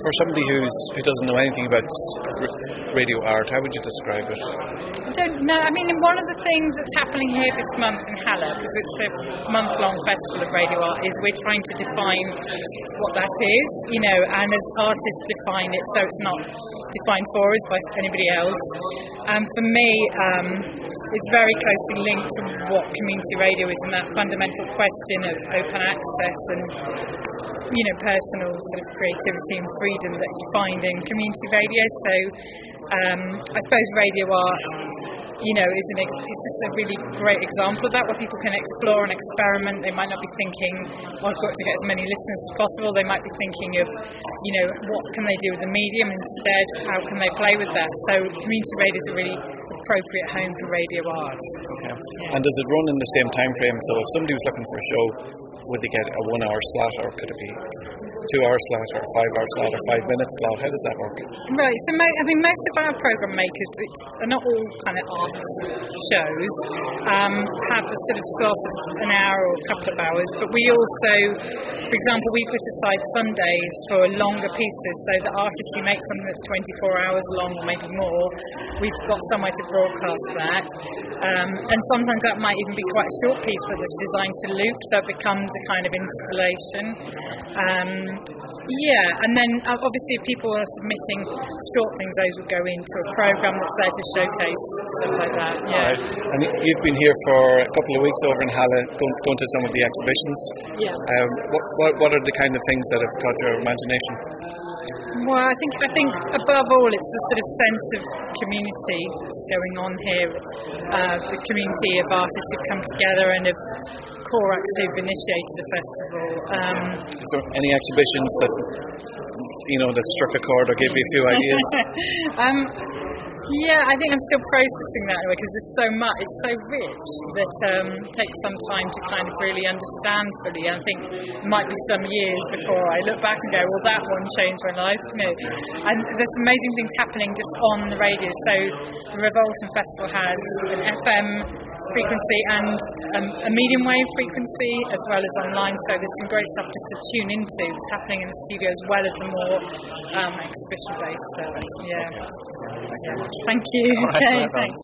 for somebody who doesn't know anything about radio art, how would you describe it? I don't know. I mean, one of the things that's happening here this month in Halle, because it's the month-long festival of radio art, is we're trying to define what that is, and as artists define it, so it's not defined for us by anybody else. For me, it's very closely linked to what community radio is, and that fundamental question of open access and personal sort of creativity and freedom that you find in community radio. So I suppose radio art, it's just a really great example of that, where people can explore and experiment. They might not be thinking, I've got to get as many listeners as possible. They might be thinking of, what can they do with the medium instead? How can they play with that? So community radio is a really appropriate home for radio art. Okay. Yeah. And does it run in the same time frame? So if somebody was looking for a show, would they get a 1 hour slot, or could it be 2 hour slot, or a 5 hour slot, or 5 minute slot? How does that work? Right, so most of our programme makers, are not all kind of arts shows, have a sort of slot of an hour or a couple of hours, but we also, for example, we put aside Sundays for longer pieces, so the artists who make something that's 24 hours long or maybe more, we've got somewhere to broadcast that, and sometimes that might even be quite a short piece, but it's designed to loop, so it becomes a kind of installation. And then obviously if people are submitting short things, those will go into a programme that's there to showcase stuff like that. Yeah. Right. And you've been here for a couple of weeks over in Halle, going to some of the exhibitions. Yeah. What are the kind of things that have caught your imagination? Well, I think above all it's the sort of sense of community that's going on here, the community of artists who've come together and of Corax who've initiated the festival. Is there any exhibitions that struck a chord or gave you a few ideas? Yeah, I think I'm still processing that anyway, because there's so much, it's so rich that it takes some time to kind of really understand fully. I think it might be some years before I look back and go, well, that one changed my life. And there's amazing things happening just on the radio. So the Revolton Festival has an FM frequency and a medium wave frequency as well as online, so there's some great stuff just to tune into that's happening in the studio as well as the more exhibition based stuff. Thank you. All right, Okay, thanks.